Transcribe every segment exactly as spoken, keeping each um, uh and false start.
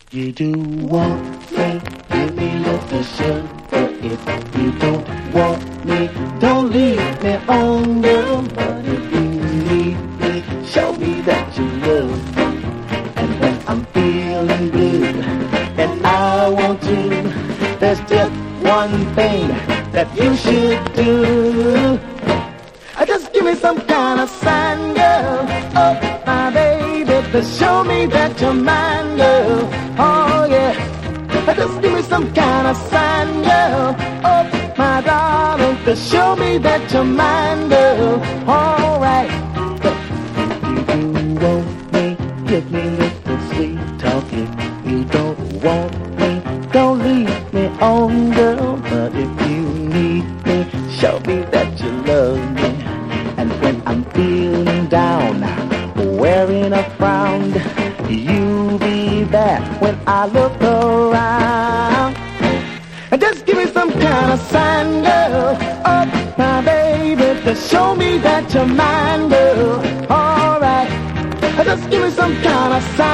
you do want me, give me little sugar. If you don't want me, don't leave me on, girl. But if you need me, show me that you love me. And when I'm feeling blue and I want to, there's just one thing that you should do. Just give me some kind of sign, girl. Oh, my baby, to show me that you're mine, girl. Oh, yeah. Just give me some kind of sign, girl. Oh, my darling, to show me that you're mine, girl. All right. If you do want me, give me little sweet talk. If you don't want me, don't leave me on, girl. But if you need me, show me that you love me. And when I'm feeling down, wearing a frown, you be there when I look around. And just give me some kind of sign, girl. Oh, my baby, to show me that you're mine, girl. All right. Just give me some kind of sign.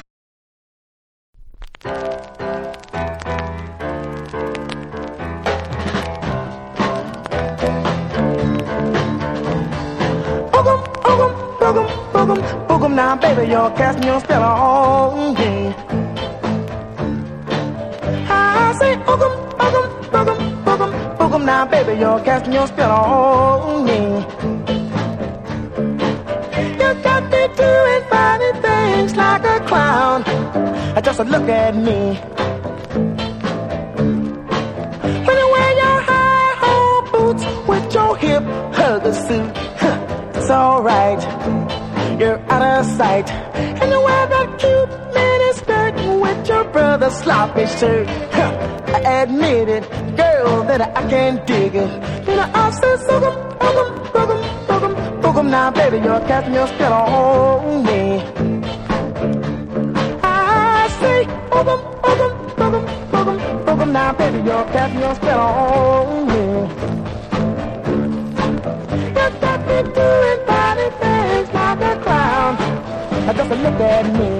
Boogum, boogum, boogum, now baby, you're casting your spell on me. I say, boogum, boogum, boogum, boogum, boogum, now baby, you're casting your spell on me. You got me doing funny things like a clown. Just look at me. When you wear your high-hole boots with your hip hugger suit, it's alright, you're out of sight. And you wear that cute mini skirt with your brother's sloppy shirt. I admit it, girl, that I can't dig it. You know, I say, boogum, boogum, boogum, boogum, boogum, now baby, you're casting your spell on me. I say, boogum, boogum, boogum, boogum, boogum, now baby, you're casting your spell on me. You got me doing funny things like a clown. Just look at me.